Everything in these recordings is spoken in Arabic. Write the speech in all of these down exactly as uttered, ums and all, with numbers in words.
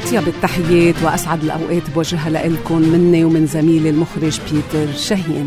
أطيب التحيات وأسعد الأوقات بوجهها لإلكم مني ومن زميلي المخرج بيتر شاهين.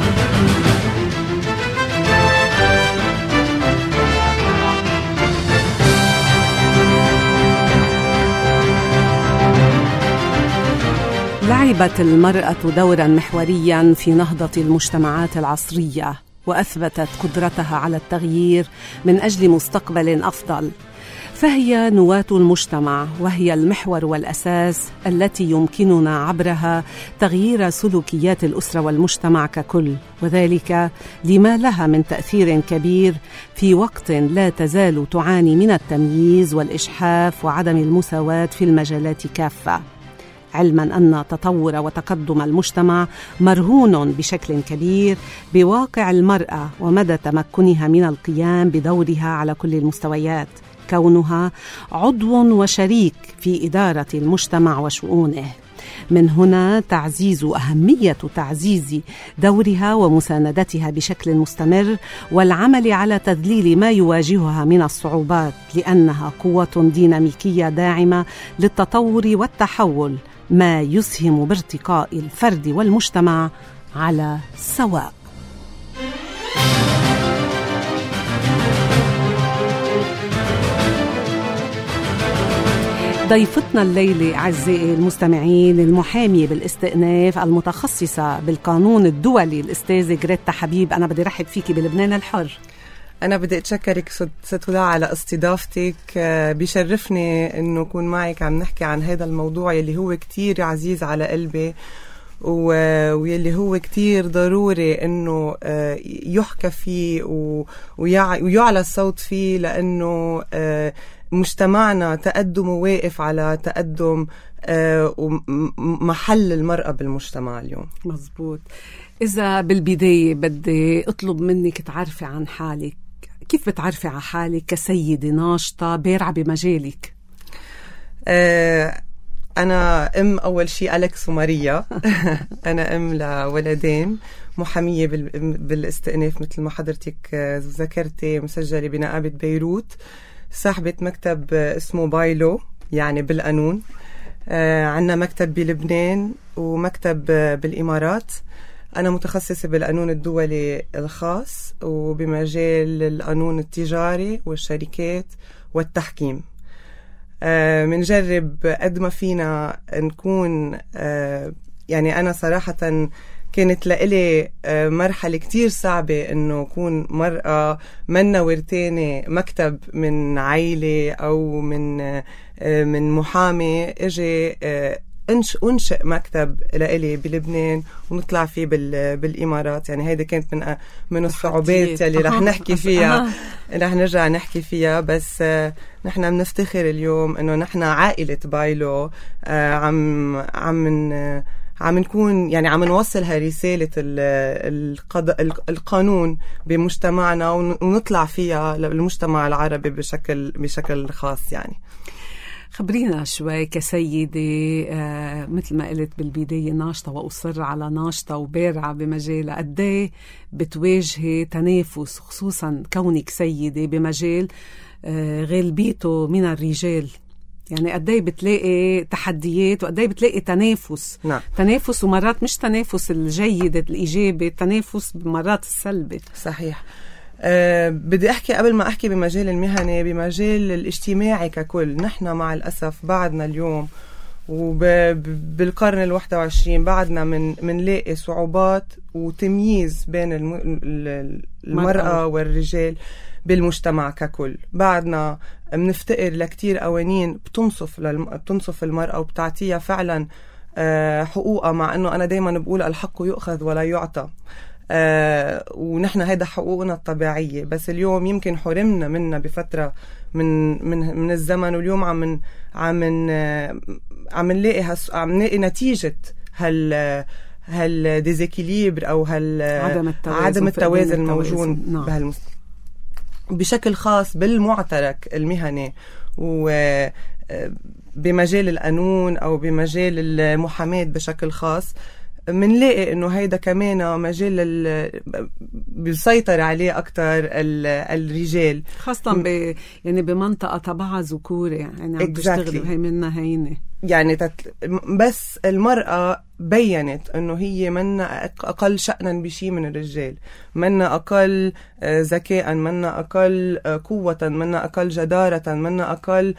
لعبت المرأة دورا محوريا في نهضة المجتمعات العصرية، وأثبتت قدرتها على التغيير من أجل مستقبل أفضل، فهي نواة المجتمع، وهي المحور والأساس التي يمكننا عبرها تغيير سلوكيات الأسرة والمجتمع ككل، وذلك لما لها من تأثير كبير في وقت لا تزال تعاني من التمييز والإجحاف وعدم المساواة في المجالات كافة، علما أن تطور وتقدم المجتمع مرهون بشكل كبير بواقع المرأة ومدى تمكنها من القيام بدورها على كل المستويات، كونها عضو وشريك في إدارة المجتمع وشؤونه. من هنا تعزيز أهمية تعزيز دورها ومساندتها بشكل مستمر، والعمل على تذليل ما يواجهها من الصعوبات، لأنها قوة ديناميكية داعمة للتطور والتحول، ما يسهم بارتقاء الفرد والمجتمع على سواء. ضيفتنا الليلة أعزائي المستمعين المحامية بالاستئناف المتخصصة بالقانون الدولي الأستاذة غريتا حبيب. أنا بدي رحب فيكي بلبنان الحر. أنا بدي أتشكرك ست هدى على استضافتك، بيشرفني إنه أكون معك عم نحكي عن هذا الموضوع يلي هو كتير عزيز على قلبي، ويلي هو كتير ضروري إنه يحكى فيه ويعلى الصوت فيه، لأنه مجتمعنا تقدمه واقف على تقدم ومحل المرأة بالمجتمع اليوم. مزبوط. إذا بالبداية بدي أطلب منك تعرفي عن حالك، كيف بتعرفي عن حالك كسيدة ناشطة بارعة بمجالك؟ أه أنا أم أول شيء أليكس وماريا. أنا أم لولدين، محامية بالاستئناف مثل ما حضرتك ذكرتي، مسجلة بنقابة بيروت، صاحبة مكتب اسمه بايلو يعني بالقانون. آه عنا مكتب بلبنان ومكتب بالإمارات. أنا متخصصة بالقانون الدولي الخاص وبمجال القانون التجاري والشركات والتحكيم. آه منجرب قد ما فينا نكون آه يعني أنا صراحةً كانت لإلي مرحلة كتير صعبة إنه أكون مرأة منا ورتاني مكتب من عائلة أو من من محامي، إجي أنشئ مكتب لإلي بلبنان ونطلع فيه بالإمارات. يعني هيدا كانت من من الصعوبات اللي رح نحكي فيها، رح نرجع نحكي فيها. بس نحن بنفتخر اليوم إنه نحن عائلة بايلو عم عم عم نكون يعني عم نوصلها رسالة القانون بمجتمعنا ونطلع فيها للمجتمع العربي بشكل بشكل خاص. يعني خبرينا شوي كسيدة، آه مثل ما قلت بالبداية ناشطة وأصر على ناشطة وبارعة بمجال، قديه بتواجهي تنافس خصوصا كونك سيدة بمجال آه غالبيته من الرجال؟ يعني قديه بتلاقي تحديات وقديه بتلاقي تنافس؟ نعم. تنافس، ومرات مش تنافس الجيد الإيجابي، تنافس بمرات السلبي. صحيح. أه بدي أحكي قبل ما أحكي بمجال المهني، بمجال الاجتماعي ككل. نحن مع الأسف بعدنا اليوم وبالقرن الواحد وعشرين بعدنا من منلاقي صعوبات وتمييز بين المرأة والرجال بالمجتمع ككل. بعدنا منفتقر لكتير قوانين بتنصف للم... بتنصف المرأة وبتعطيها فعلا أه حقوقها، مع أنه أنا دايما بقول الحق يؤخذ ولا يعطى. أه ونحن هيدا حقوقنا الطبيعية، بس اليوم يمكن حرمنا منها بفترة من من من الزمن، واليوم عم عم عم نلاقي هس... عم نلاقي نتيجة هال هال ديزيكيليبر أو هال عدم التوازن, عدم التوازن الموجود. نعم. بهالمس... بشكل خاص بالمعترك المهني وبمجال القانون أو بمجال المحاماة بشكل خاص. منلاقي انه هيدا كمان مجال بيسيطر عليه اكتر الرجال، خاصة ب يعني بمنطقة تبعها ذكوري، يعني عم exactly. تشتغل بهي منها هينة يعني تت... بس المرأة بيّنت انه هي منا اقل شأنا بشي من الرجال، منا اقل ذكاء، منا اقل قوة، منا اقل جدارة، منا اقل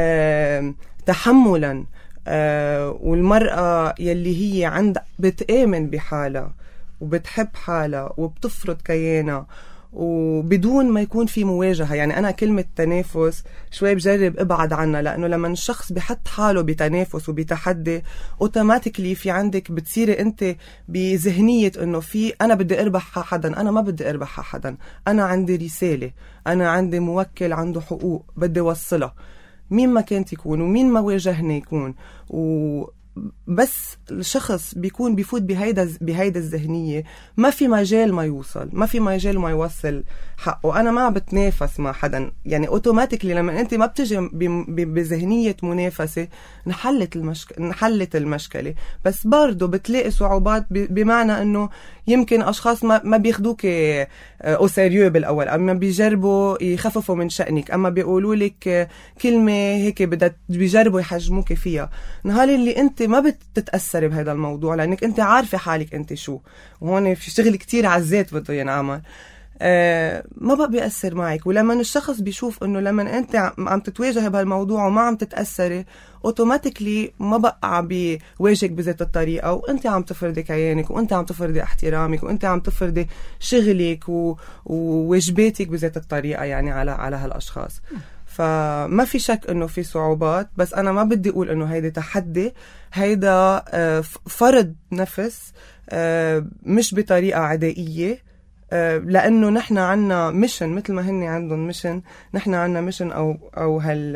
تحملا. آه والمرأة يلي هي عند بتآمن بحالها وبتحب حالها وبتفرض كيانها وبدون ما يكون في مواجهة. يعني أنا كلمة تنافس شوي بجرب أبعد عنها، لأنه لما الشخص بيحط حاله بتنافس وبتحدي أوتوماتيكلي في عندك بتصيري أنت بذهنية أنه في أنا بدي أربح حدا، أنا ما بدي أربح حدا، أنا عندي رسالة، أنا عندي موكل عنده حقوق بدي وصلها، مين ما كانت يكون ومين ما واجهني يكون. وبس الشخص بيكون بيفوت بهيدا بهيدا الذهنية ما في مجال ما يوصل، ما في مجال ما يوصل حقه. أنا ما بتنافس مع حدا، يعني أوتوماتيكلي لما أنت ما بتجي بذهنية منافسة انحلت المشكلة انحلت المشكلة. بس برضو بتلاقي صعوبات بمعنى أنه يمكن أشخاص ما ما بياخدوك أو سيريو بالأول، أما بيجربوا يخففوا من شأنك، أما بيقولوا لك كلمة هيك بدها بيجربوا يحجموك فيها. نهار اللي أنت ما بتتأثري بهذا الموضوع لأنك أنت عارفة حالك أنت شو، وهون في شغل كتير على الذات بده ينعمل، آه ما بقى بيأثر معك. ولما الشخص بيشوف انه لما انت عم تتواجه بهالموضوع وما عم تتأثري اوتوماتيكلي ما بقى عم بيواجهك بذات الطريقة، وانت عم تفرضي كيانك، وانت عم تفرضي احترامك، وانت عم تفرضي شغلك و... وواجباتك بذات الطريقة يعني على على هالاشخاص. فما في شك انه في صعوبات، بس انا ما بدي اقول انه هيدا تحدي، هيدا آه فرض نفس آه مش بطريقة عدائية، لأنه نحن عنا ميشن مثل ما هني عندهم ميشن، نحن عنا ميشن أو أو هال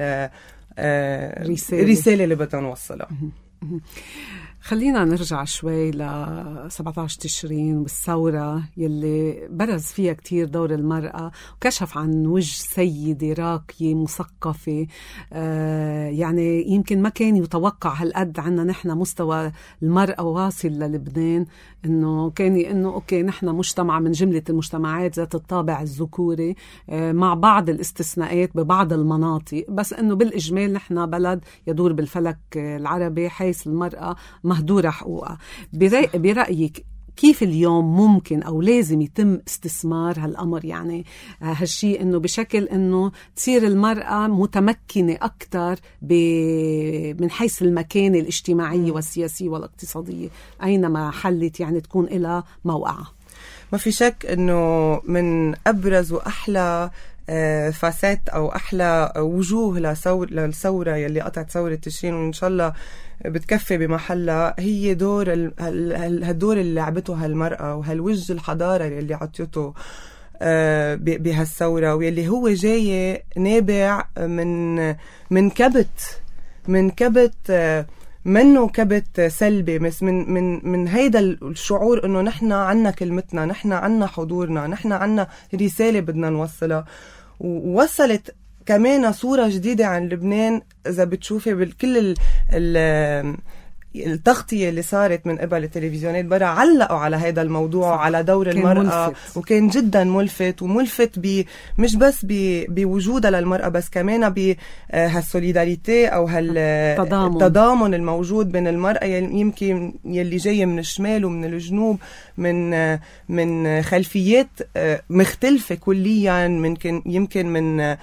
رسالة اللي بدنا نوصلها. خلينا نرجع شوي ل سبعة عشر تشرين والثورة يلي برز فيها كتير دور المرأة، وكشف عن وجه سيدة راقية مثقفة. آه يعني يمكن ما كان يتوقع هالقد عنا نحن مستوى المرأة واصل للبنان، إنه كان إنه أوكي نحن مجتمع من جملة المجتمعات ذات الطابع الذكوري آه مع بعض الاستثناءات ببعض المناطق، بس إنه بالإجمال نحن بلد يدور بالفلك العربي حيث المرأة مهدورة حقوقها. برأي برأيك كيف اليوم ممكن أو لازم يتم استثمار هالأمر، يعني هالشي إنه بشكل إنه تصير المرأة متمكنة أكتر من حيث المكانة الاجتماعية والسياسية والاقتصادية أينما حلت، يعني تكون إلى موقعها؟ ما في شك إنه من أبرز وأحلى فاسات أو أحلى وجوه للثورة يلي قطعت ثورة تشرين، وإن شاء الله بتكفي بمحلها، هي دور هالدور اللي لعبته هالمرأة وهالوجه الحضارة اللي عطيته بهالثورة، واللي هو جاي نابع من من كبت من كبت منه كبت سلبي، بس من من من هيدا الشعور انه نحن عنا كلمتنا، نحن عنا حضورنا، نحن عنا رسالة بدنا نوصلها. ووصلت كمان صورة جديدة عن لبنان. إذا بتشوفي بالكل ال ال التغطية اللي صارت من قبل التلفزيونات برا، علقوا على هذا الموضوع وعلى دور المرأة، ملفت. وكان جدا ملفت، وملفت ب مش بس بوجودها للمرأة، بس كمان بهالسوليداريتي أو هالتضامن الموجود بين المرأة يمكن يلي جاية من الشمال ومن الجنوب، من من خلفيات مختلفة كليا، ممكن يمكن من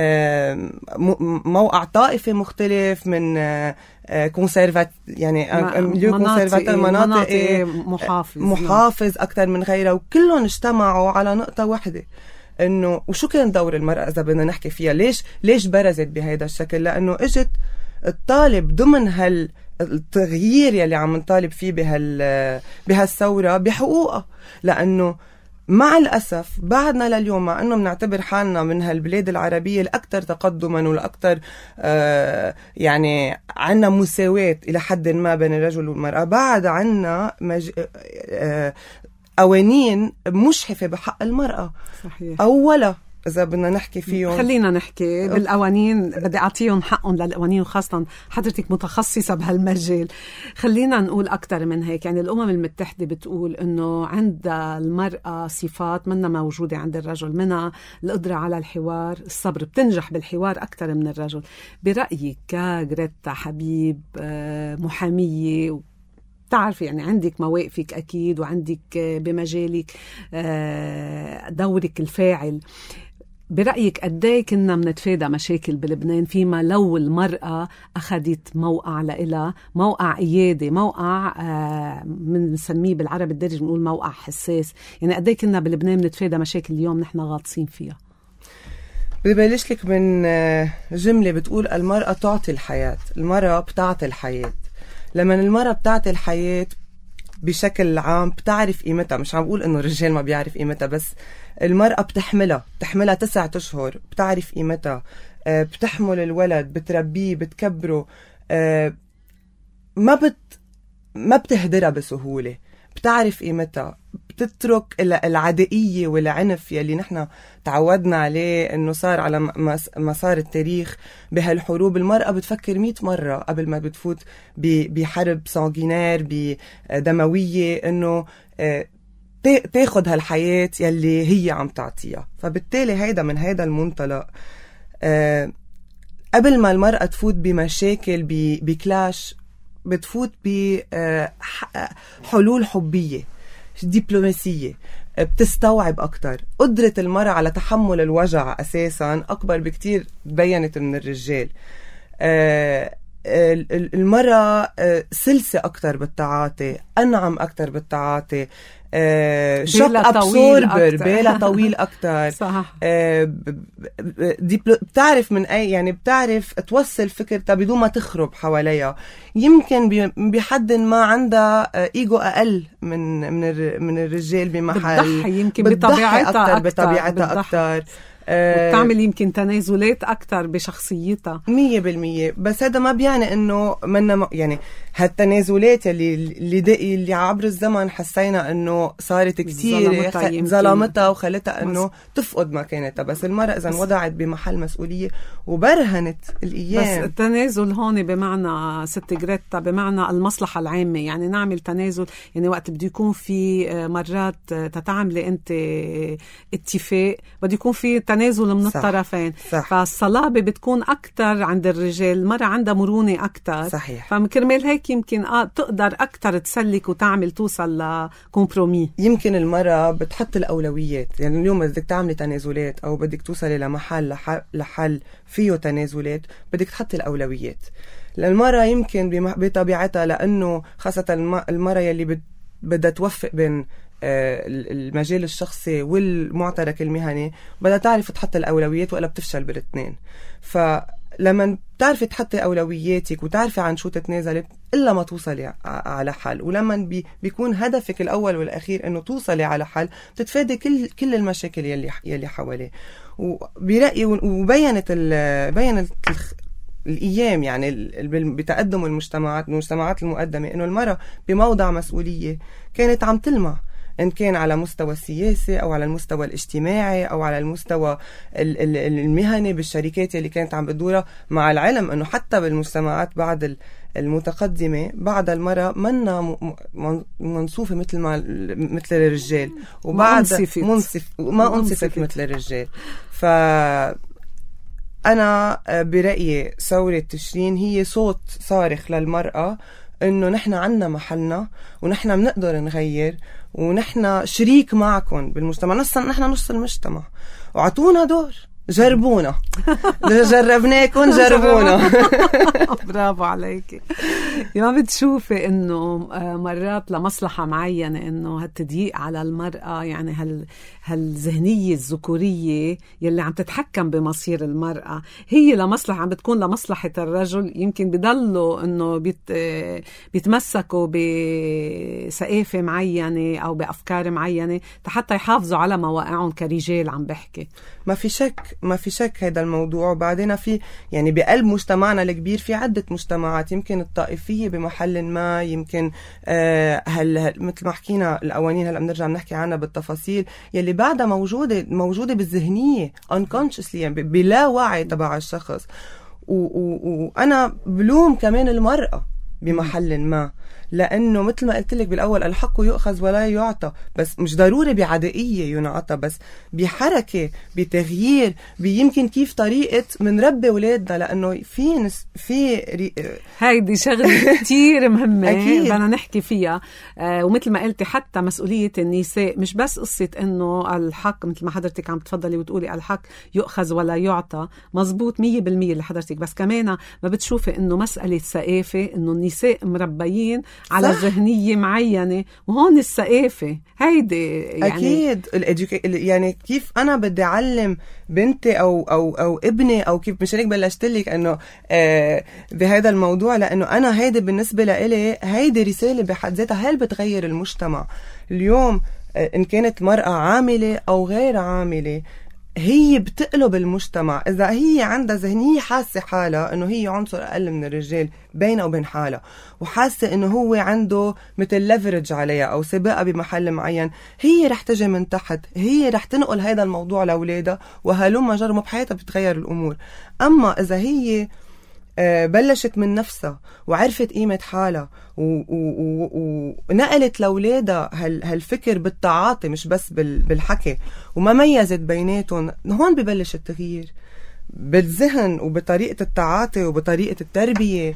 موقع طائفي مختلف، من كونسيرفات يعني مناطق, مناطق محافظ محافظ أكتر من غيرها، وكلهم اجتمعوا على نقطة واحدة، إنه وشو كان دور المرأة إذا بدنا نحكي فيها، ليش ليش برزت بهذا الشكل؟ لأنه إجت الطالب ضمن هال التغيير يلي عم نطالب فيه بهال بهالثورة بحقوقها. لأنه مع الأسف بعدنا لليوم، مع أنه بنعتبر حالنا من هالبلاد العربية الأكثر تقدما والأكثر آه يعني عنا مساواة إلى حد ما بين الرجل والمرأة، بعد عنا مج... آه قوانين مشحفة بحق المرأة. صحيح. أولا إذا بدنا نحكي فيهم خلينا نحكي بالقوانين. بدي أعطيهم حقهم للقوانين، وخاصة حضرتك متخصصة بهالمجال. خلينا نقول أكتر من هيك. يعني الأمم المتحدة بتقول إنه عند المرأة صفات منا موجودة عند الرجل، منها القدرة على الحوار، الصبر، بتنجح بالحوار أكتر من الرجل. برأيك كغريتا حبيب محامية، تعرفي يعني عندك مواقفك أكيد، وعندك بمجالك دورك الفاعل، برأيك قديه كنا منتفادى مشاكل بلبنان فيما لو المرأة أخذت موقع لإلها، موقع قيادة، موقع بنسميه بالعربي الدارج بنقول موقع حساس؟ يعني قديه كنا بلبنان منتفادى مشاكل اليوم نحن غاطسين فيها؟ ببلش لك من جملة بتقول المرأة تعطي الحياة. المرأة بتعطي الحياة. لما المرأة بتعطي الحياة بشكل عام بتعرف قيمتها. مش عم بقول انه الرجال ما بيعرف قيمتها، بس المرأة بتحملها بتحملها تسعة اشهر، بتعرف قيمتها، بتحمل الولد، بتربيه، بتكبره، ما بت ما بتهدرها بسهولة، بتعرف قيمتها، بتترك العدائية والعنف يلي نحن تعودنا عليه انه صار على مسار التاريخ بهالحروب. المرأة بتفكر مئة مرة قبل ما بتفوت بحرب سانغينير بدموية انه تاخد هالحياة يلي هي عم تعطيها. فبالتالي هيدا من هيدا المنطلق قبل ما المرأة تفوت بمشاكل بكلاش بتفوت بحلول حبية دبلوماسية، بتستوعب أكتر. قدرة المرأة على تحمل الوجع أساساً أكبر بكتير بينت من الرجال. المرأة سلسة أكتر بالتعاطي، أنعم أكتر بالتعاطي، شوك أبسوربر، بالها طويل أكتر. صح. بتعرف من أي يعني بتعرف توصل فكرتها بدون ما تخرب حواليها. يمكن بحد ما عندها إيجو أقل من من من الرجال بمحل، بتضحي يمكن بطبيعتها أكتر, بطبيعتها أكتر. وبتعمل يمكن تنازلات أكتر بشخصيتها مية بالمية. بس هذا ما بيعني إنه منا يعني هالتنازلات اللي اللي دقي اللي عبر الزمن حسينا إنه صارت كتير ظلمتها وخلتها إنه تفقد مكانتها. بس المرأة إذا وضعت بمحل مسؤولية وبرهنت الأيام. بس التنازل هون بمعنى ست جريتا بمعنى المصلحة العامة. يعني نعمل تنازل، يعني وقت بده يكون في مرات تتعاملي أنت اتفاق بده يكون في تنازل من صح. الطرفين. صح. فالصلابة بتكون أكتر عند الرجال، المرأة عندها مرونة أكتر. صحيح. فمكرمال هيك يمكن آه تقدر أكتر تسلك وتعمل توصل لكمبرومي. يمكن المرأة بتحط الأولويات. يعني اليوم بدك تعملي تنازلات أو بدك توصلي لمحل لحل فيه تنازلات، بدك تحط الأولويات. المرأة يمكن بطبيعتها، لأنه خاصة المرأة يلي بدها توفق بين المجال الشخصي والمعترك المهني، بدها تعرف تحط الأولويات ولا بتفشل بالاثنين. فلما بتعرفي تحطي أولوياتك وتعرفي عن شو تتنازلي إلا ما توصلي على حل، ولما بي بيكون هدفك الأول والأخير إنه توصلي على حل، بتتفادي كل كل المشاكل يلي يلي حواليه. وبرأيي وبينت ال بينت الأيام يعني بتقدم المجتمعات المجتمعات المقدمة إنه المرأة بموضع مسؤولية كانت عم تلمع، إن كان على مستوى السياسي أو على المستوى الاجتماعي أو على المستوى المهني بالشركات اللي كانت عم بتدورها. مع العلم أنه حتى بالمجتمعات بعد المتقدمة بعد المرأة منا منصوفة مثل ما مثل الرجال، وبعد منصف ما أنصفت مثل الرجال. فأنا برأيي ثورة تشرين هي صوت صارخ للمرأة إنه نحن عنا محلنا ونحن بنقدر نغير، ونحن شريك معكم بالمجتمع. نصا نحن نص المجتمع، وعطونا دور، جربونا. جربناكم، جربونا. برافو عليك. ما بتشوفي انه مرات لمصلحة معينة انه هالتضييق على المرأة، يعني هال هالذهنية الذكورية يلي عم تتحكم بمصير المرأة هي لمصلحة، عم بتكون لمصلحة الرجل. يمكن بيضلوا انه بيت بيتمسكوا بثقافة معينة او بأفكار معينة حتى يحافظوا على مواقعهم كرجال. عم بحكي ما في شك ما في شك هذا الموضوع. وبعدين في يعني بقلب مجتمعنا الكبير في عدة مجتمعات، يمكن الطائفية بمحل ما، يمكن آه هل, هل مثل ما حكينا القوانين هلا بنرجع بنحكي عنها بالتفاصيل يلي بعدها موجودة موجودة بالذهنية unconsciously، يعني بلا وعي تبع الشخص. وأنا بلوم كمان المرأة بمحل ما، لأنه مثل ما قلت لك بالأول الحق يؤخذ ولا يعطى، بس مش ضروري بعدائية ينعطى، بس بحركة بتغيير بيمكن كيف طريقة من ربي ولادنا، لأنه في نس في ري... هيدي شغلة كتير مهمة بدنا نحكي فيها. آه ومثل ما قلتي حتى مسؤولية النساء مش بس قصة إنه الحق مثل ما حضرتك عم تفضلي وتقولي الحق يؤخذ ولا يعطى، مزبوط مية بالمية اللي حضرتك، بس كمان ما بتشوفي إنه مسألة ثقافة، إنه النساء مربيين على صح. ذهنية معينة، وهون الثقافة هيدي يعني أكيد الإدوكي... يعني كيف أنا بدي أعلم بنتي أو أو أو ابني، أو كيف مش هيك بلشت لك إنه آه بهذا الموضوع، لأنه أنا هيدي بالنسبة لإلي هيدي رسالة بحد ذاتها هل بتغير المجتمع اليوم. آه إن كانت مرأة عاملة أو غير عاملة هي بتقلب المجتمع. إذا هي عندها ذهنية حاسة حالها إنه هي عنصر أقل من الرجال بينه وبين حالها، وحاسة إنه هو عنده مثل ليفرج عليها أو سباقة بمحل معين، هي رح تجي من تحت، هي رح تنقل هذا الموضوع لأولادها، وهلما جرموا بحياتها بتغير الأمور. أما إذا هي بلشت من نفسها وعرفت قيمة حالها ونقلت لأولادها هالفكر بالتعاطي مش بس بالحكي، وما ميزت بيناتهم، هون ببلش التغيير بالذهن وبطريقة التعاطي وبطريقة التربية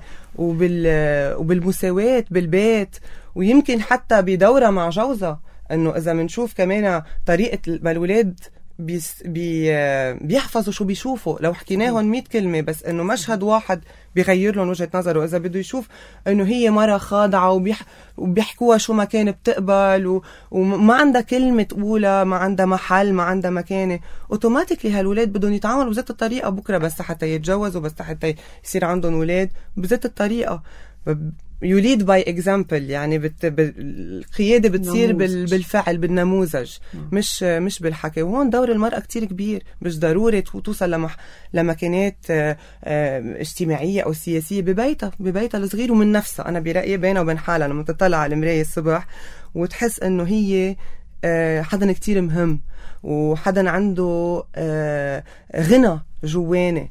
وبالمساواة بالبيت، ويمكن حتى بدورة مع جوزها. انه اذا منشوف كمان طريقة الولاد بيس بي بيحفظوا شو بيشوفوا، لو حكيناهم مية كلمة بس انه مشهد واحد بيغير لهم وجهة نظره. اذا بده يشوف انه هي مرة خاضعة وبيح وبيحكوها شو ما كان بتقبل و... وما عندها كلمة تقولها، ما عندها محل، ما عندها مكانة، اوتوماتيكلي هالولاد بدهم يتعاملوا بذات الطريقة بكرة، بس حتى يتجوزوا، بس حتى يصير عندهم ولاد بذات الطريقة. you lead by example، يعني بت... القيادة بتصير بال... بالفعل بالنموذج، مش مش بالحكي. وهون دور المرأة كتير كبير، مش ضروري توصل لمح... لمكانات اجتماعية أو سياسية ببيتها ببيتها الصغير ومن نفسها. أنا برأيي بينها وبين حالها لما تطلع على المراية الصبح وتحس إنه هي حدا كتير مهم، وحدا عنده غنى جواني،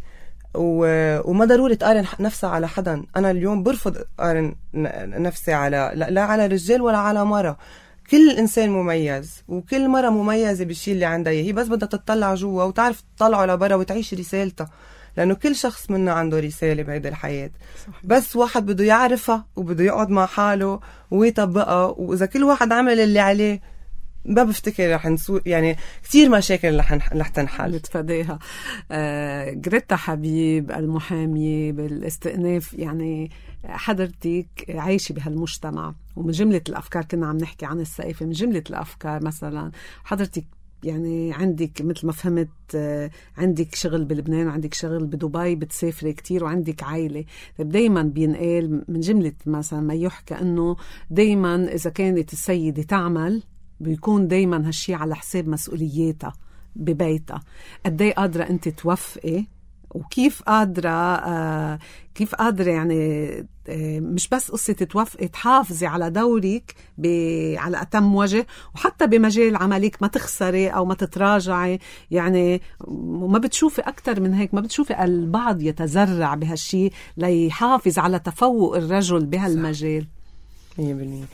وما ضروري تقارن نفسها على حدا. أنا اليوم برفض أقارن نفسي على لا على رجال ولا على مرة. كل إنسان مميز، وكل مرة مميزة بالشيء اللي عندها، هي بس بدها تطلع جوا وتعرف تطلعه لبرا وتعيش رسالتها، لأنه كل شخص منا عنده رسالة بهيدا الحياة. صحيح. بس واحد بده يعرفها وبده يقعد مع حاله ويطبقها، وإذا كل واحد عمل اللي عليه ما بفتكر رح نسوق، يعني كتير مشاكل رح رح تنحل نتفاداها. آه، جريتا حبيب المحامية بالاستئناف، يعني حضرتك عايشة بهالمجتمع، ومن جملة الأفكار كنا عم نحكي عن الثقافة، من جملة الأفكار مثلا حضرتك يعني عندك مثل ما فهمت عندك شغل بلبنان وعندك شغل بدبي، بتسافري كتير وعندك عائلة. دايما بينقال من جملة مثلا ما يحكى أنه دايما إذا كانت السيدة تعمل بيكون دايما هالشي على حساب مسؤولياتها ببيتها. قدي قادرة أنت توفقي، وكيف قادرة آه كيف قادرة يعني آه مش بس قصة توفقي، تحافظي على دورك على أتم وجه، وحتى بمجال عملك ما تخسري أو ما تتراجعي. يعني ما بتشوفي أكتر من هيك، ما بتشوفي البعض يتزرع بهالشي ليحافظ على تفوق الرجل بهالمجال. مية بالمية.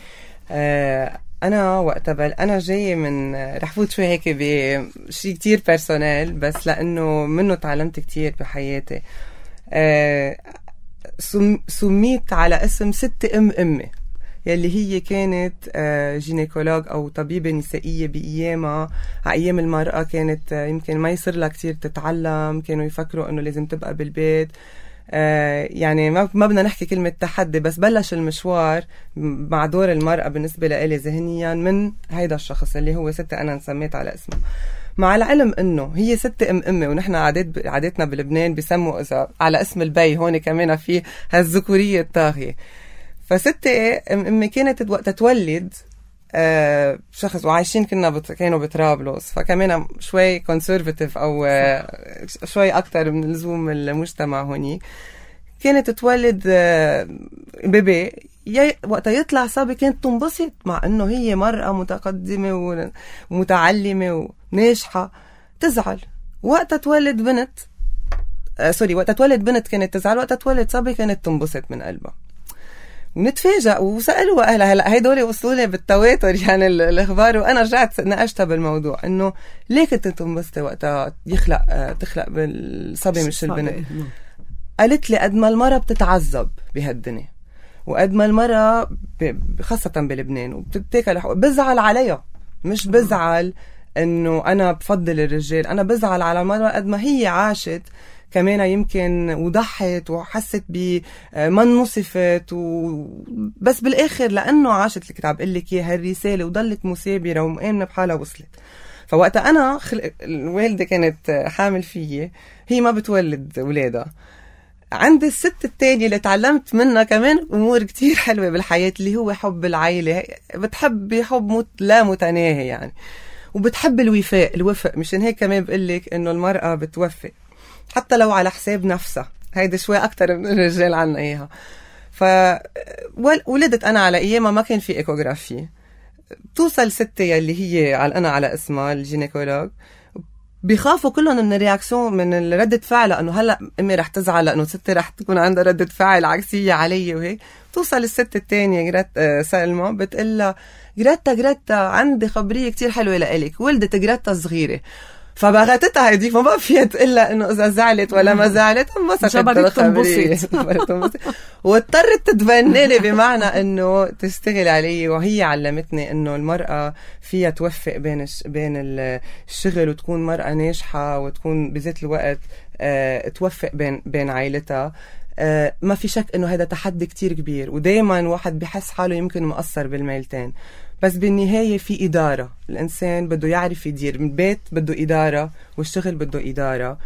آه أنا وقتها بل أنا جاي من رح فوت شوي هيك بشي كتير بيرسونال، بس لأنه منه تعلمت كتير بحياتي. أه سميت على اسم ست أم أمي، يلي هي كانت أه جينيكولوج أو طبيبة نسائية بأيامها. أيام المرأة كانت يمكن ما يصير لها كتير تتعلم، كانوا يفكروا أنه لازم تبقى بالبيت. آه يعني ما ما بدنا نحكي كلمة تحدي، بس بلش المشوار مع دور المرأة بالنسبة لإلي ذهنيا من هيدا الشخص اللي هو ستة أنا نسميت على اسمه، مع العلم إنه هي ستة أم أمي، ونحن عادات عاداتنا بلبنان بيسموا إذا على اسم البي هون كمان في هالذكورية الطاغية. فستة أم أمي كانت وقت تولد آه شخص وعايشين كنا بت... كانوا بطرابلس، فكمان شوي كونسرفتيف أو آه شوي أكتر من لزوم المجتمع هوني. كانت تولد آه بيبي ي... وقتها يطلع صبي كانت تنبسط، مع إنه هي مرأة متقدمة ومتعلمة وناجحة، تزعل. وقتها تولد بنت آه سوري وقتها تولد بنت كانت تزعل، وقتها تولد صبي كانت تنبسط من قلبها. ونتفاجأ وسألوا أهلها. هلا هيدول وصلوا لي بالتواتر يعني الأخبار، وأنا رجعت ناقشتها بالموضوع إنه ليه كنت تنبسطي وقتها يخلق آه تخلق بالصبي مش البنت؟ قالت لي قد ما المرأة بتتعذب بهالدنيا، وقد ما المرأة خاصة بلبنان وبتتاكل حقوق، بزعل عليها. مش بزعل إنه أنا بفضل الرجال، أنا بزعل على المرأة قد ما هي عاشت كمان يمكن وضحت وحست بما نصفت و... بس بالآخر لأنه عاشت الكتاب قل لك إياها الرسالة وضلت مثابرة ومؤمنة بحالها وصلت. فوقتها أنا خل... الوالدة كانت حامل فيي، هي ما بتولد ولادها. عند الست التانية اللي تعلمت منها كمان أمور كتير حلوة بالحياة، اللي هو حب العائلة. بتحب حب مت... لا متناهي يعني، وبتحب الوفاء الوفاء. مشان هيك كمان بقلك إنه المرأة بتوفق حتى لو على حساب نفسها. هيدا شوي أكتر من الرجال عنا إياها. فولدت أنا على أيامها ما كان في إيكوغرافي. توصل ستة يلي هي على أنا على اسمها الجينيكولوج، بيخافوا كلهم من الرياكسيون، من ردة فعل، أنه هلأ أمي رح تزعل لأنه ستة رح تكون عندها ردة فعل عكسية علي وهيك. توصل الست التانية جريتا سلمى بتقلها جريتا جريتا عندي خبرية كتير حلوة لإلك، ولدت جريتا صغيرة. فبغتتها هديك ما بقى فيها تقلها انه اذا زعلت ولا ما زعلت، انبسطت بالخبرية واضطرت تتبنالي، بمعنى انه تشتغل علي. وهي علمتني انه المرأة فيها توفق بين بين الشغل وتكون مرأة ناجحة، وتكون بذات الوقت اه توفق بين بين عائلتها. اه ما في شك انه هذا تحدي كتير كبير، ودايما واحد بحس حاله يمكن مقصر بالميلتين، بس بالنهاية في إدارة. الإنسان بده يعرف يدير البيت، بده إدارة، والشغل بده إدارة.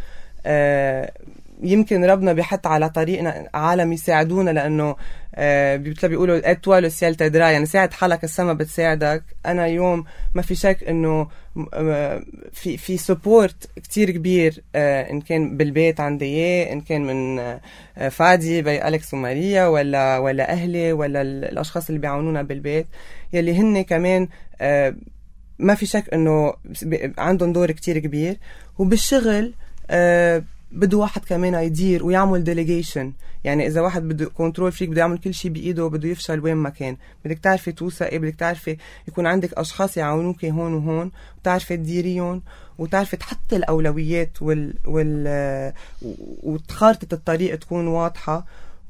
آه يمكن ربنا بيحط على طريقنا عالم يساعدونا، لأنه آه بيقولوا أتوالو سيال تدرا، يعني ساعد حالك السما بتساعدك. أنا يوم ما في شك إنه آه في في سبورت كتير كبير، آه إن كان بالبيت عندي إياه، إن كان من آه فادي بي أليكس وماريا، ولا ولا أهلي، ولا الأشخاص اللي بيعاونونا بالبيت، يلي هن كمان آه ما في شك إنه عندهم دور كتير كبير. وبالشغل آه بده واحد كمان يدير ويعمل ديليجيشن. يعني إذا واحد بده كنترول فريك، بده يعمل كل شيء بإيده، بده يفشل وين ما كان. بدك تعرفي توثقي، بدك تعرفي يكون عندك أشخاص يعاونوك هون وهون، وتعرفي تديريهم، وتعرفي تحطي الأولويات وال وال وخارطة الطريق تكون واضحة.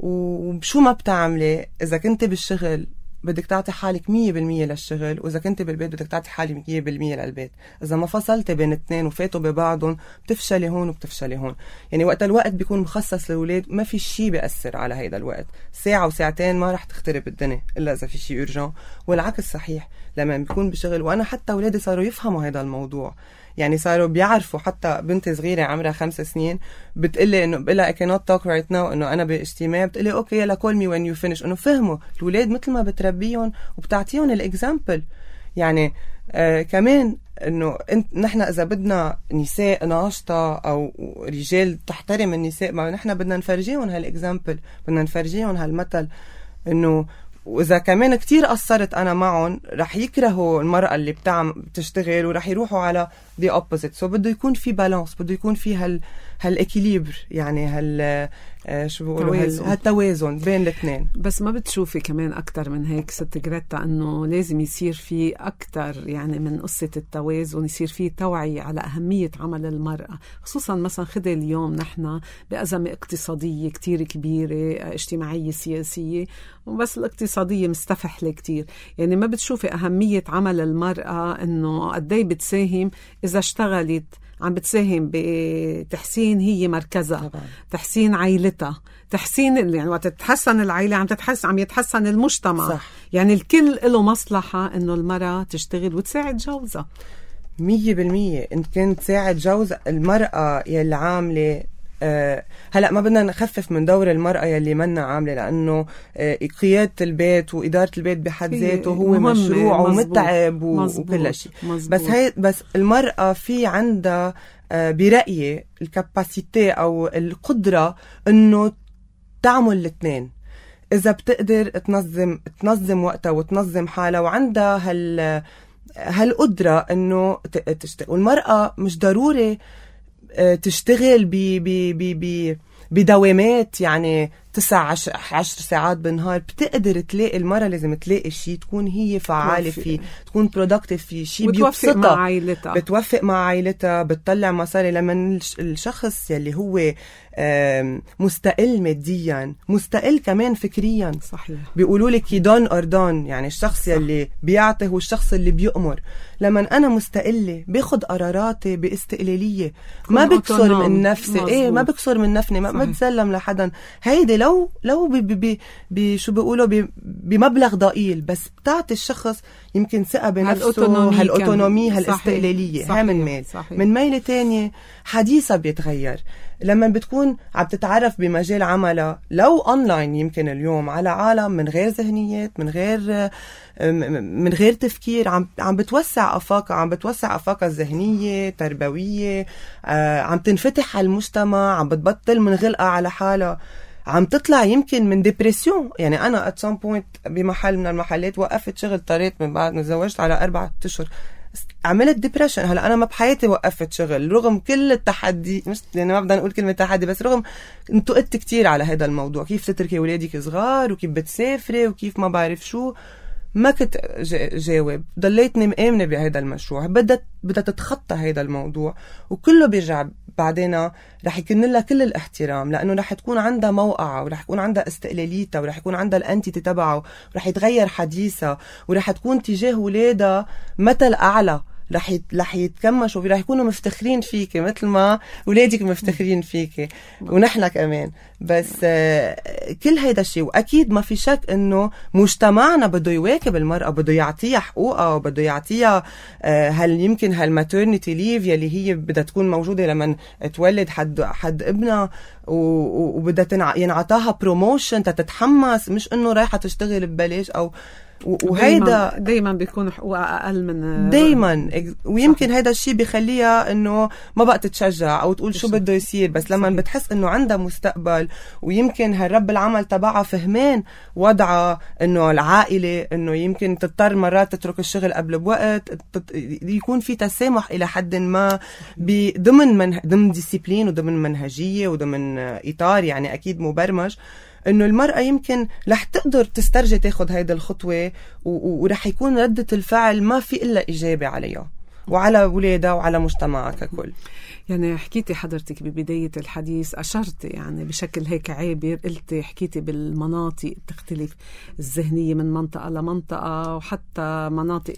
وشو ما بتعملي، إذا كنت بالشغل بدك تعطي حالك مية بالمية للشغل، وإذا كنت بالبيت بدك تعطي حالك مية بالمية للبيت. إذا ما فصلت بين الاثنين وفاتوا ببعضهم، بتفشلي هون وبتفشلي هون. يعني وقت الوقت بيكون مخصص للولاد، ما في شيء بيأثر على هيدا الوقت. ساعة وساعتين ما رح تخترب الدنيا إلا إذا في شيء أورجان. والعكس صحيح لما بيكون بشغل. وأنا حتى أولادي صاروا يفهموا هذا الموضوع، يعني صاروا بيعرفوا. حتى بنتي صغيرة عمرها خمس سنين بتقلي إنه بقولها I cannot talk right now، إنه أنا باجتماع، بتقلي أوكي يلا call me when you finish. إنه فهموا الولاد مثل ما بتربيهم وبتعطيهم الإكزامبل. يعني آه كمان إنه انت نحن إذا بدنا نساء ناشطة أو رجال تحترم النساء، ما نحن بدنا نفرجيهم هالإكزامبل، بدنا نفرجيهم هالمثل. إنه وإذا كمان كتير قصرت أنا معهم، رح يكرهوا المرأة اللي بتعم بتشتغل، ورح يروحوا على the opposite. so بده يكون في بالانس، بده يكون في هال هالإكيليبر، يعني هال آه شو بيقولوا هال... هالتوازن بين الاثنين. بس ما بتشوفي كمان أكتر من هيك ست جريتا أنه لازم يصير في أكتر، يعني من قصة التوازن، يصير في توعية على أهمية عمل المرأة، خصوصا مثلا خدي اليوم نحن بأزمة اقتصادية كتير كبيرة، اجتماعية سياسية، وبس الاقتصادية مستفحلة كتير. يعني ما بتشوفي أهمية عمل المرأة أنه قدي بتساهم، إذا اشتغلت عم بتساهم بتحسين هي مركزها طبعا. تحسين عائلتها، تحسين يعني وقت تتحسن العائلة عم تتحسن، عم يتحسن المجتمع صح. يعني الكل له مصلحة إنه المرأة تشتغل وتساعد جوزها مية بالمية. إن كنت تساعد جوز المرأة يلي عاملة أه هلأ ما بدنا نخفف من دور المرأة يلي منا عاملة، لأنه أه قيادة البيت وإدارة البيت بحد ذاته هو مشروع ومتعب وكل شيء. بس هي بس المرأة في عندها أه برأيي الكاباسيتي أو القدرة إنه تعمل الاثنين، إذا بتقدر تنظم تنظم وقتها وتنظم حالها وعندها هال هالقدرة إنه تشتغل. والمرأة مش ضروري تشتغل ب ب ب ب بدوامات يعني تسع عشر, عشر ساعات بالنهار. بتقدر تلاقي المرأة لازم تلاقي شيء تكون هي فعالة فيه، تكون برودكتيف فيه، شيء بتوفق مع عائلتها بتوفق مع عائلتها بتطلع مصاري. لما الشخص يلي هو مستقل ماديا مستقل كمان فكريا. صحيح. بيقولوا لك دون اور دون، يعني الشخص صح. يلي بيعطي هو الشخص اللي بيأمر. لما أنا مستقلة باخد قراراتي باستقلالية، ما بكسر من نفسي. مزبوط. ايه ما بكسر من نفسي، ما, ما بتسلم لحدا. هيدي لو لو بي بي بي شو بيقولوا بي بمبلغ ضئيل، بس بتعطي الشخص يمكن ثقة بنفسه، هالأوتونومي هالاستقلالية. هاي من ميل. صحيح. من ميلة تانية حديثة بيتغير لما بتكون عم تتعرف بمجال عملها لو أونلاين، يمكن اليوم على عالم من غير ذهنيات، من غير من غير تفكير، عم عم بتوسع آفاقها، عم بتوسع آفاقها الذهنية تربوية، عم تنفتح على المجتمع، عم بتبطل من غلقة على حالها، عم تطلع يمكن من ديبريسيون. يعني أنا at some point بمحل من المحلات وقفت شغل، طريت من بعد ما تزوجت على أربعة أشهر، عملت ديبريشن. هلا أنا ما بحياتي وقفت شغل رغم كل التحدي، مش يعني ما بدنا نقول كلمة تحدي، بس رغم انتقدت كتير على هذا الموضوع، كيف تتركي ولادك صغار وكيف بتسافري وكيف ما بعرف شو. ما كنت جاوب، ضليتني مآمنة بهذا المشروع. بدأت بدأت تتخطى هذا الموضوع، وكله بيرجع بعدين رح يكون لها كل الاحترام، لأنه رح تكون عندها موقعها، ورح يكون عندها استقلاليتها، ورح يكون عندها الأنتيتي تبعه، ورح يتغير حديثها، ورح تكون تجاه ولادها مثل أعلى. رح يت... رح يتكمشوا، رح يكونوا مفتخرين فيك مثل ما ولادك مفتخرين فيك، ونحن كمان. بس آه كل هيدا الشيء، واكيد ما في شك انه مجتمعنا بده يواكب المرأة، بده يعطيها حقوقها، وبده يعطيها آه هل يمكن هالماترنتي ليف يلي هي بدها تكون موجودة لما تولد حد حد ابنها، وبدها تنع... ينعطاها بروموشن تتحمس، مش انه رايحة تشتغل ببلاش. او وهيدا دايما بيكون حقوقها اقل من دايما. ويمكن هيدا الشيء بيخليها انه ما بقى تتشجع او تقول شو بده يصير. بس لما صحيح. بتحس انه عندها مستقبل، ويمكن هالرب العمل تبعها فهمان وضعها، انه العائله انه يمكن تضطر مرات تترك الشغل قبل بوقت، يكون في تسامح الى حد ما ضمن من ضمن ديسيبلين وضمن منهجيه وضمن اطار يعني اكيد مبرمج، انه المرأة يمكن رح تقدر تسترجي تاخد هيدا الخطوة، ورح يكون ردة الفعل ما في إلا إيجابي عليها وعلى ولادها وعلى مجتمعها ككل. يعني حكيتي حضرتك ببداية الحديث، أشرتي يعني بشكل هيك عابر، قلتي حكيتي بالمناطق تختلف الذهنية من منطقة لمنطقة، وحتى مناطق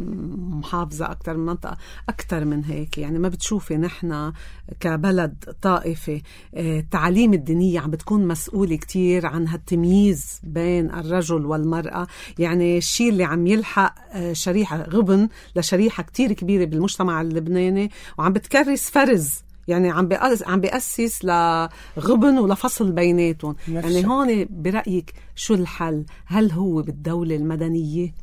محافظة أكتر من منطقة أكتر من هيك. يعني ما بتشوفي نحن كبلد طائفة التعليم الدينية عم بتكون مسؤولة كتير عن هالتمييز بين الرجل والمرأة؟ يعني الشيء اللي عم يلحق شريحة غبن لشريحة كتير كبيرة بالمجتمع اللبناني، وعم بتكرس فرز، يعني عم بيأسس عم بيأسس لغبن ولفصل بيناتهم. يعني هون برأيك شو الحل؟ هل هو بالدولة المدنية؟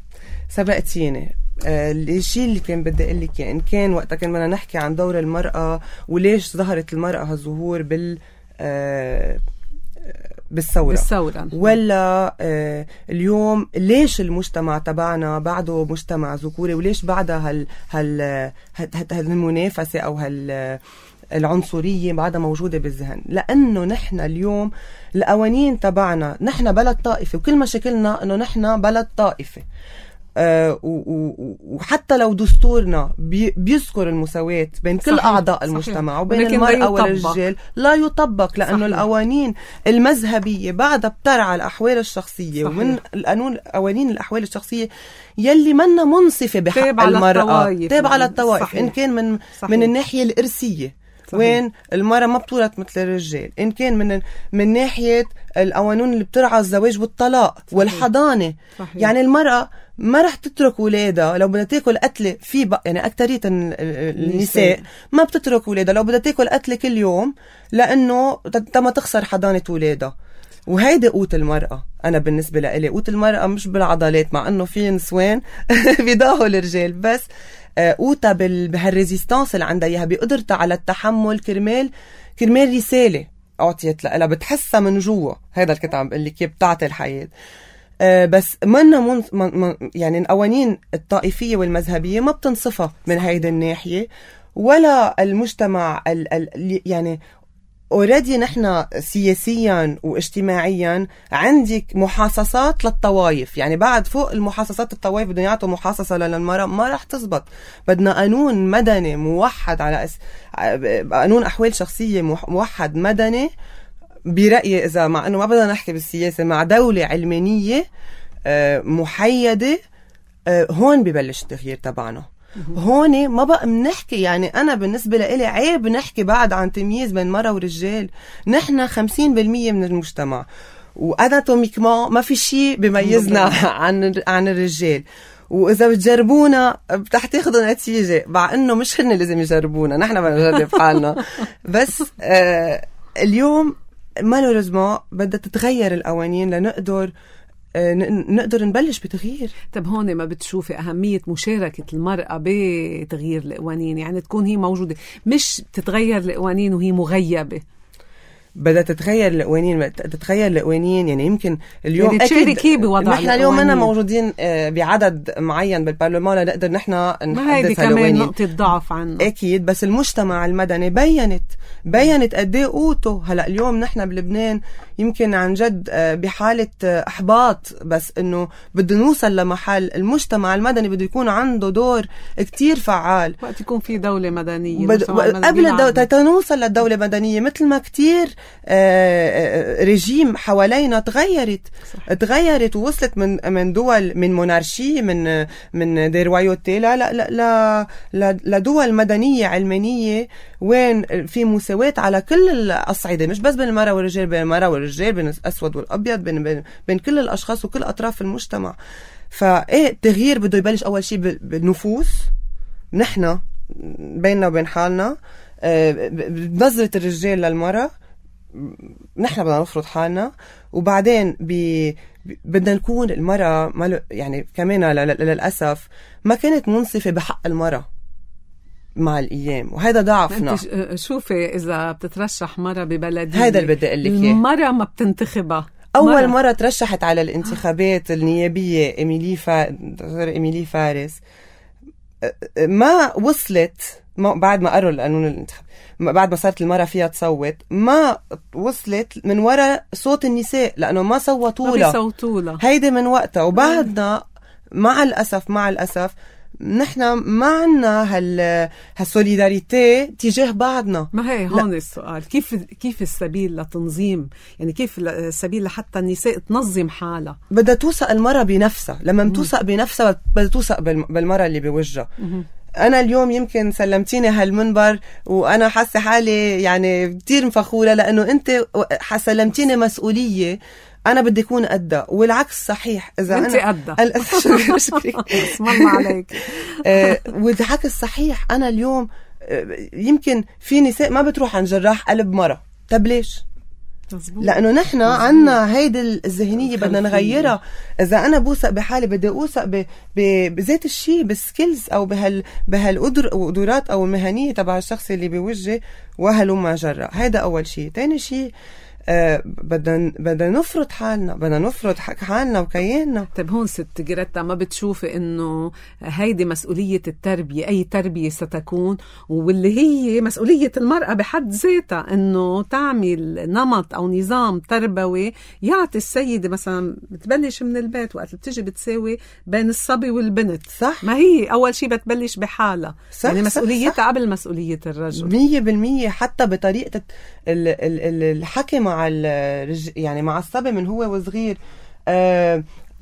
سبقتيني. آه الشيء اللي كان بدي أقول لك، يعني كان وقتها كان بدنا نحكي عن دور المرأة وليش ظهرت المرأة هالظهور بال آه بالثورة, بالثورة. ولا آه اليوم ليش المجتمع تبعنا بعده مجتمع ذكوري، وليش بعدها هال هال هالمنافسة أو هال العنصرية بعدها موجودة بالذهن؟ لأنه نحن اليوم القوانين تبعنا، نحن بلد طائفة، وكل مشاكلنا أنه نحن بلد طائفة. آه وحتى لو دستورنا بي بيذكر المساواة بين كل صحيح. أعضاء صحيح. المجتمع وبين المرأة والرجال، لا يطبق، لأنه صحيح. القوانين المذهبية بعدها بترعى الأحوال الشخصية صحيح. ومن القانون قوانين الأحوال الشخصية يلي منا منصفة بحق المرأة، تابعة للطوائف، إن كان من صحيح. من الناحية الإرثية وين المرأة ما بتورث مثل الرجال، إن كان من من ناحية القوانين اللي بترعى الزواج والطلاق صحيح. والحضانة صحيح. يعني المرأة ما رح تترك ولادها لو بدها تاكل قتلة في بق... يعني أكترية النساء ما بتترك ولادها لو بدها تاكل قتلة كل يوم لأنه تما تخسر حضانة ولادها. وهيدي قوت المرأة. أنا بالنسبة لإلي قوت المرأة مش بالعضلات، مع أنه في نسوان بيضاهوا الرجال، بس قوتها بهالريزيستانس اللي عندها إياها، بقدرتها على التحمل كرمال كرمال رسالة أعطيت لها بتحسها من جوا. هذا الكتاب اللي كيف بتعطي الحياة. أه بس منا من من يعني القوانين الطائفية والمذهبية ما بتنصفها من هيدا الناحية، ولا المجتمع ال ال يعني اوريدي نحن سياسيا واجتماعيا عندك محاصصات للطوائف. يعني بعد فوق المحاصصات الطوائف بدنا يعطوا محاصصة للمرأة، ما رح تزبط. بدنا قانون مدني موحد على أس... قانون أحوال شخصية موحد مدني برأيي، إذا مع أنه ما بدنا نحكي بالسياسة، مع دولة علمانية محيدة، هون ببلش التغيير تبعنا. هون ما بقى منحكي. يعني أنا بالنسبة لإلي عيب نحكي بعد عن تمييز بين مرأة ورجال. نحن خمسين بالمية من المجتمع، وأناتوميكما ما في شيء بيميزنا عن عن الرجال. وإذا بتجربونا بتحتاخدوا نتيجة، مع إنه مش هن لازم يجربونا، نحن بدنا نجرب حالنا. بس آه اليوم مالوريزما بدها تتغير القوانين لنقدر نقدر نبلش بتغيير. طب هون ما بتشوفي أهمية مشاركة المرأة بتغيير القوانين؟ يعني تكون هي موجودة، مش تتغير القوانين وهي مغيبة. بدها تتغير القوانين، تتغير القوانين. يعني يمكن اليوم يعني تشاركي بوضع نحن اليوم أنا موجودين بعدد معين بالبرلمان لنقدر نحن نحدث كمان نقطة ضعف عنه. أكيد، بس المجتمع المدني بينت بينت قد ايه قوته. هلا اليوم نحن بلبنان يمكن عن جد بحالة إحباط، بس إنه بده نوصل لمحل المجتمع المدني بده يكون عنده دور كتير فعال. وقت يكون في دولة مدنية بد... قبل الدولة تنوصل للدولة مدنية، مثل ما كتير آه رجيم حوالينا تغيرت صح. تغيرت ووصلت من من دول من مونارشي من من ديرويوتي لا لا لا لا لدول مدنية علمانية وين في مساواة على كل الأصعدة، مش بس بين المرأة والرجال، بين المرأة والرجال، بين الأسود والأبيض، بين بين, بين كل الأشخاص وكل أطراف المجتمع. فإيه التغيير بده يبلش أول شيء بالنفوس، نحن بيننا وبين حالنا، بنظرة الرجال للمرأة نحن بدنا نفرض حالنا، وبعدين بي بدنا نكون المرأة يعني كمان للأسف ما كانت منصفة بحق المرأة مع الأيام، وهذا ضعفنا. شوفي إذا بتترشح مرة ببلدية، هذا اللي بدي أقول لك، المرأة ما بتنتخبها. أول مرة, مرة ترشحت على الانتخابات النيابية إيميلي فا... إيميلي فارس، ما وصلت ما بعد ما قرروا القانون الانتخاب، بعد ما صارت المرأة فيها تصوت، ما وصلت من وراء صوت النساء لأنه ما صوتوا لها. هيدي من وقتها. وبعدنا مع الأسف مع الأسف نحن ما عنا هال هالسوليداريتي تجاه بعضنا. ما هي هون لا. السؤال كيف كيف السبيل لتنظيم، يعني كيف السبيل لحتى النساء تنظم حالها؟ بدها توثق المرأة بنفسها. لما بتوثق بنفسها بدها توثق بالمرأة اللي بوجهها. أنا اليوم يمكن سلمتيني هالمنبر وأنا حاسة حالي يعني كتير فخورة، لأنه أنت سلمتيني مسؤولية أنا بدي أكون قدها، والعكس صحيح. إذا أنت قدها اسم الله عليك. والعكس صحيح. أنا اليوم يمكن في نساء ما بتروح عن جراح قلب مرة. طب ليش؟ لأنه نحن عنا هيدي الذهنية بدنا نغيرها. إذا أنا بوثق بحالي بدي أوثق بذات الشيء، بالسكيلز أو بهال بهالقدرات أو المهنية تبع الشخص اللي بيوجه وهلو ما جرى. هيدا أول شيء. تاني شيء آه بدنا بدنا نفرض حالنا، بدنا نفرض حالنا وكياننا. طيب هون ست جريتا، ما بتشوفي انه هيدي مسؤولية التربية، اي تربية ستكون، واللي هي مسؤولية المرأة بحد ذاتها، انه تعمل نمط او نظام تربوي يعطي السيدة مثلا بتبلش من البيت، وقت بتيجي بتساوي بين الصبي والبنت. صح. ما هي اول شيء بتبلش بحالها. صح. يعني مسؤوليتها قبل مسؤولية الرجل مية بالمية. حتى بطريقة الحكي مع يعني مع الصبي من هو وصغير. آه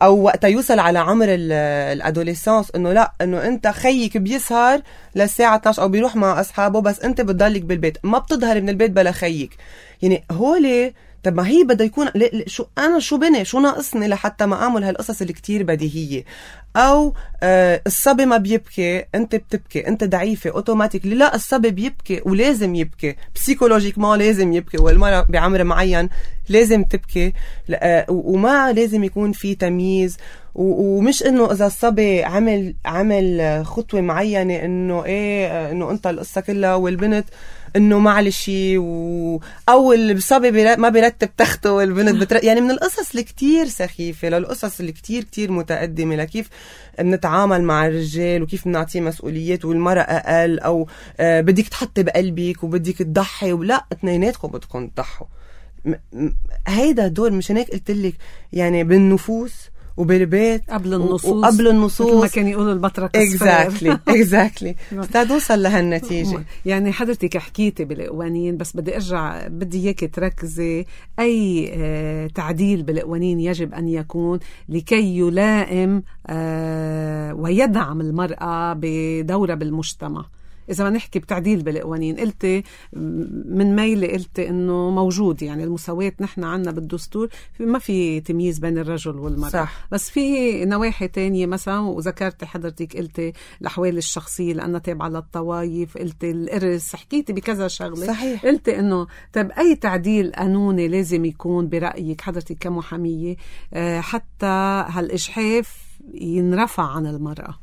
او وقت يوصل على عمر الادوليسانس انه لا انه انت خيك بيسهر للساعه اثناشر او بيروح مع اصحابه بس انت بتضلك بالبيت، ما بتظهر من البيت بلا خيك. يعني هولي طب ما هي بدها يكون شو انا شو بني شو ناقصني لحتى ما اعمل هالقصص اللي كتير بديهيه. او آه الصبي ما بيبكي انت بتبكي انت ضعيفه اوتوماتيك. لا الصبي بيبكي ولازم يبكي بسيكولوجيك، ما لازم يبكي، والمرأة بعمر معين لازم تبكي. آه وما لازم يكون في تمييز. ومش انه اذا الصبي عمل عمل خطوه معينه انه ايه انه انت القصه كلها، والبنت انه معلش و... او الصبي بير... ما بيرتب تخته والبنت بتر... يعني من القصص اللي كتير سخيفه للقصص اللي كتير كتير متقدمه لكيف بنتعامل مع الرجال وكيف بنعطيه مسؤوليات والمرأة اقل، او آه بدك تحطي بقلبك وبدك تضحي، ولا اثنيناتكم بدكم تضحوا. م... م... هيدا دور. مشان هيك قلت لك يعني بالنفوس وبالبيت قبل النصوص وقبل النصوص مثل ما كان يقولوا البطرك الصغير. اكزاكتلي اكزاكتلي تنوصل لهالنتيجه. يعني حضرتك حكيتي بالقوانين، بس بدي ارجع بدي اياك تركزي اي آه تعديل بالقوانين يجب ان يكون لكي يلائم آه ويدعم المرأة بدورها بالمجتمع. إذا ما نحكي بتعديل بالقوانين، قلتي من ميلة قلتي إنه موجود يعني المساواة نحن عنا بالدستور، ما في تمييز بين الرجل والمرأة صح. بس في نواحي تانية مثلا، وذكرتي حضرتك قلتي الأحوال الشخصية لأنها تابعة للطوائف، قلتي الإرث، حكيتي بكذا شغلة. صحيح. قلتي إنه طب أي تعديل قانوني لازم يكون برأيك حضرتك كمحامية حتى هالإجحاف ينرفع عن المرأة؟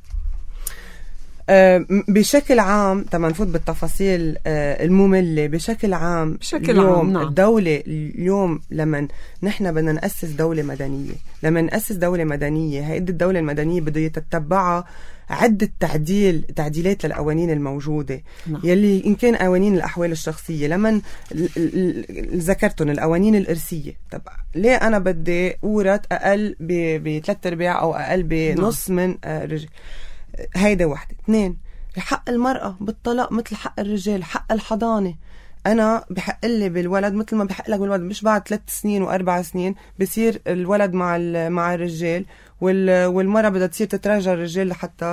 بشكل عام طبعا نفوت بالتفاصيل المملة. بشكل عام بشكل اليوم عام نعم. الدولة اليوم لما نحن بدنا نأسس دولة مدنية، لما نأسس دولة مدنية هيدي الدولة المدنية بده يتتبعها عدة تعديل تعديلات للقوانين الموجودة نعم. يلي إن كان قوانين الأحوال الشخصية لمن ذكرتن القوانين الإرثية. طب ليه أنا بدي أورث أقل بثلاث أرباع أو أقل بنص نعم. من رجل؟ هيدا واحدة. اثنين، حق المرأة بالطلاق مثل حق الرجال، حق الحضانة. أنا بحق لي بالولد مثل ما بحق لك بالولد، مش بعد ثلاث سنين وأربع سنين بصير الولد مع مع الرجال، والمرأة بدها تصير تترجى الرجال لحتى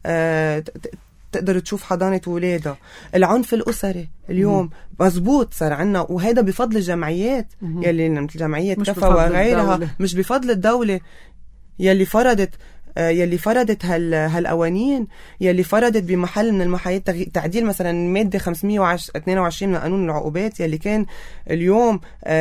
آه تقدر تشوف حضانة ولادها. العنف الأسري اليوم مزبوط صار عنا، وهذا بفضل الجمعيات يلي مثل جمعية كفا وغيرها، مش بفضل الدولة يلي فرضت يلي فرضت هال هالقوانين، يلي فرضت بمحل من المحايات تعديل مثلا مادة خمسمية واثنين وعشرين من قانون العقوبات، يلي كان اليوم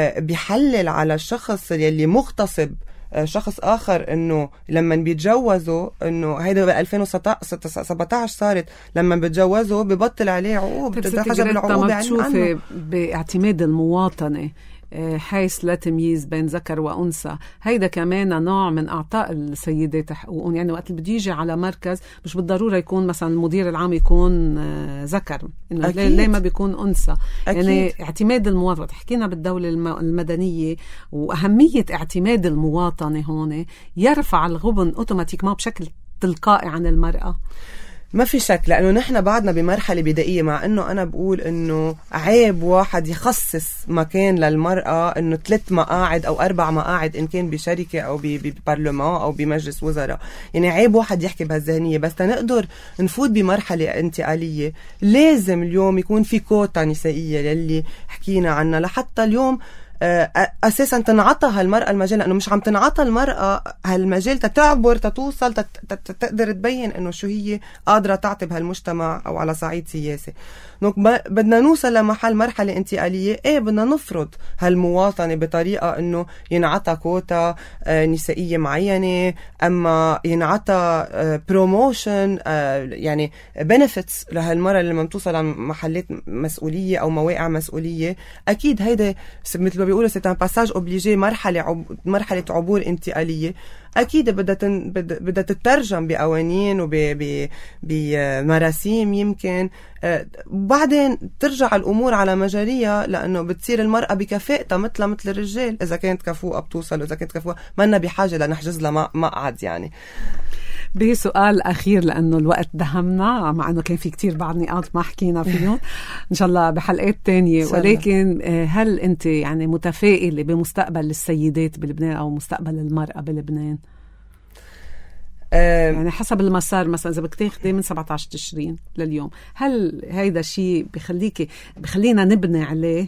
بيحلل على الشخص يلي مغتصب شخص آخر إنه لما بيتجوزوا، إنه هيدا ب ألفين وسبعطعش صارت لما بيتجوزوا ببطل عليه عقوبة. بتتحجب العقوبة عنه باعتماد المواطنة حيث لا تمييز بين ذكر وأنثى. هيدا كمان نوع من أعطاء السيدات حقوقهم. يعني وقت اللي بدي يجي على مركز مش بالضرورة يكون مثلا المدير العام يكون ذكر، إنه ليه ما بيكون أنثى. يعني اعتماد المواطنة. حكينا بالدولة المدنية وأهمية اعتماد المواطنة هون يرفع الغبن أوتوماتيك ما بشكل تلقائي عن المرأة. ما في شك، لأنه نحن بعدنا بمرحلة بدائية. مع أنه أنا بقول أنه عيب واحد يخصص مكان للمرأة أنه ثلاث مقاعد أو أربع مقاعد إن كان بشركة أو ببرلمان أو بمجلس وزراء. يعني عيب واحد يحكي بهالذهنية. بس تنقدر نفوت بمرحلة انتقالية لازم اليوم يكون في كوتا نسائية يلي حكينا عنها، لحتى اليوم أساساً تنعطى هالمرأة المجال، لأنه مش عم تنعطى المرأة هالمجال تتعبر تتوصل تقدر تبين إنه شو هي قادرة تعطي بهالمجتمع أو على صعيد سياسي. بدنا نوصل لمحل مرحلة انتقالية، إيه بدنا نفرض هالمواطنة بطريقة إنه ينعطى كوتا نسائية معينة، أما ينعطى بروموشن يعني بنفتس لهالمرأة اللي لما توصل لمحلات مسؤولية أو مواقع مسؤولية. أكيد هيدا مثل ما بيقولوا سيت ان باساج اوبليجي، مرحله عب... مرحله عبور انتقاليه. اكيد بدها تن... بدها تترجم بقوانين وبمراسيم وب... يمكن آه... بعدين ترجع الامور على مجاريها، لانه بتصير المراه بكفاءتها مثلها مثل الرجال. اذا كانت كفوءه بتوصل، واذا كانت كفوءه ما لنا بحاجه لنحجز لها مقعد. يعني بسؤال أخير لأنه الوقت دهمنا، مع أنه كان في كتير بعض نقاط ما حكينا فيهم إن شاء الله بحلقات تانية. ولكن هل أنت يعني متفائلة بمستقبل السيدات بلبنان أو مستقبل المرأة بلبنان؟ يعني حسب المسار مثلا إذا بدك تاخدي من سبعة عشر تشرين لليوم، هل هيدا شيء بخليكي بخلينا نبني عليه؟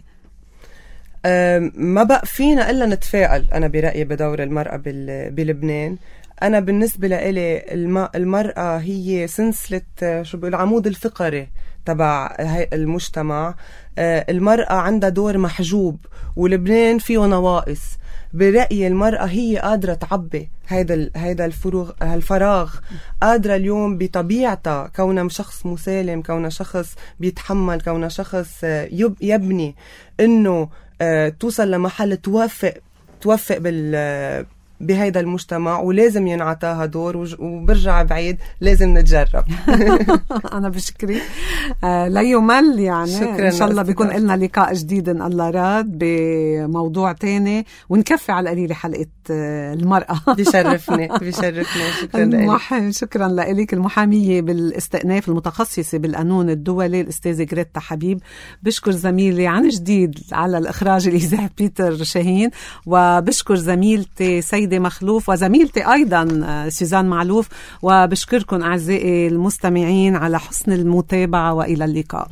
ما بقى فينا إلا نتفائل. أنا برأيي بدور المرأة بلبنان. أنا بالنسبة لإلي المرأة هي سلسلة شو بيقول العمود الفقري تبع المجتمع. المرأة عندها دور محجوب ولبنان فيه نواقص. برأيي المرأة هي قادرة تعبي هيدا هيدا الفراغ هالفراغ قادرة اليوم بطبيعتها، كونها شخص مسالم، كونها شخص بيتحمل، كونها شخص يبني إنه توصل لمحل توفق توفق بال بهيدا المجتمع، ولازم ينعطاها دور. وبرجع بعيد لازم نتجرب. أنا بشكري آه لا يمل يعني. شكرا. إن شاء الله بيكون لنا لقاء جديد إن الله راد بموضوع تاني، ونكفي على القليلة حلقة آه المرأة. بيشرفني بيشرفني. شكرا المح... شكرا لك. المحامية بالاستئناف المتخصصة بالقانون الدولي الأستاذة جريتا حبيب. بشكر زميلي عن جديد على الإخراج الإذاعي بيتر شاهين، وبشكر زميلتي سيدة مخلوف وزميلتي أيضا سوزان معلوف، وبشكركم أعزائي المستمعين على حسن المتابعة، وإلى اللقاء.